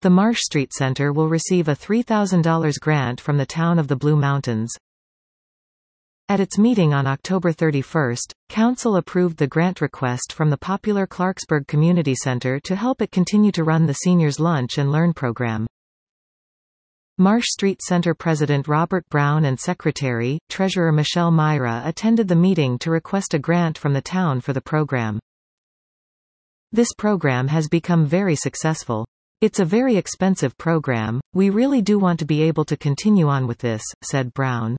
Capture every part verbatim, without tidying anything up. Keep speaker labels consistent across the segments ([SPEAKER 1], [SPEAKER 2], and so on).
[SPEAKER 1] The Marsh Street Center will receive a three thousand dollars grant from the town of the Blue Mountains. At its meeting on October thirty-first, Council approved the grant request from the popular Clarksburg Community Center to help it continue to run the Seniors Lunch and Learn program. Marsh Street Center President Robert Brown and Secretary, Treasurer Michelle Myra attended the meeting to request a grant from the town for the program. This program has become very successful. It's a very expensive program, we really do want to be able to continue on with this, said Brown.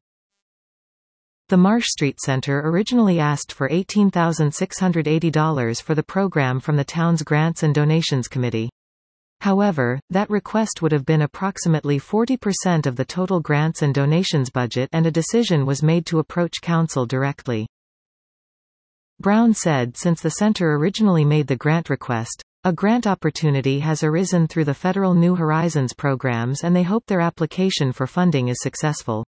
[SPEAKER 1] The Marsh Street Center originally asked for eighteen thousand six hundred eighty dollars for the program from the town's Grants and Donations Committee. However, that request would have been approximately forty percent of the total grants and donations budget, and a decision was made to approach Council directly. Brown said since the center originally made the grant request, a grant opportunity has arisen through the federal New Horizons programs and they hope their application for funding is successful.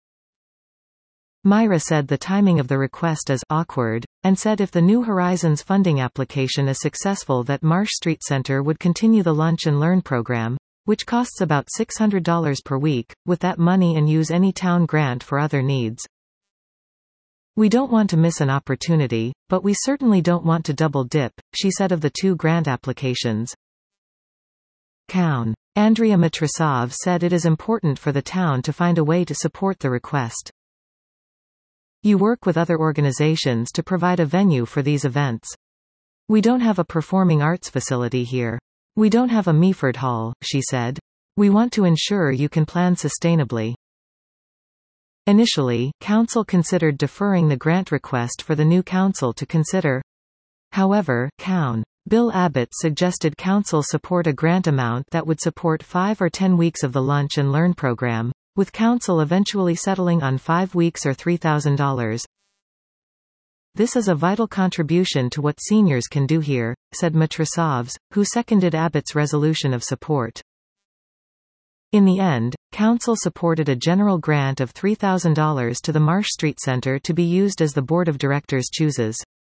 [SPEAKER 1] Myra said the timing of the request is awkward, and said if the New Horizons funding application is successful that Marsh Street Center would continue the Lunch and Learn program, which costs about six hundred dollars per week, with that money and use any town grant for other needs. We don't want to miss an opportunity, but we certainly don't want to double dip, she said of the two grant applications. Coun. Andrea Matrasov said it is important for the town to find a way to support the request. You work with other organizations to provide a venue for these events. We don't have a performing arts facility here. We don't have a Meaford Hall, she said. We want to ensure you can plan sustainably. Initially, Council considered deferring the grant request for the new council to consider. However, Coun. Bill Abbott suggested Council support a grant amount that would support five or ten weeks of the Lunch and Learn program, with Council eventually settling on five weeks or three thousand dollars. This is a vital contribution to what seniors can do here, said Matrasovs, who seconded Abbott's resolution of support. In the end, Council supported a general grant of three thousand dollars to the Marsh Street Center to be used as the Board of Directors chooses.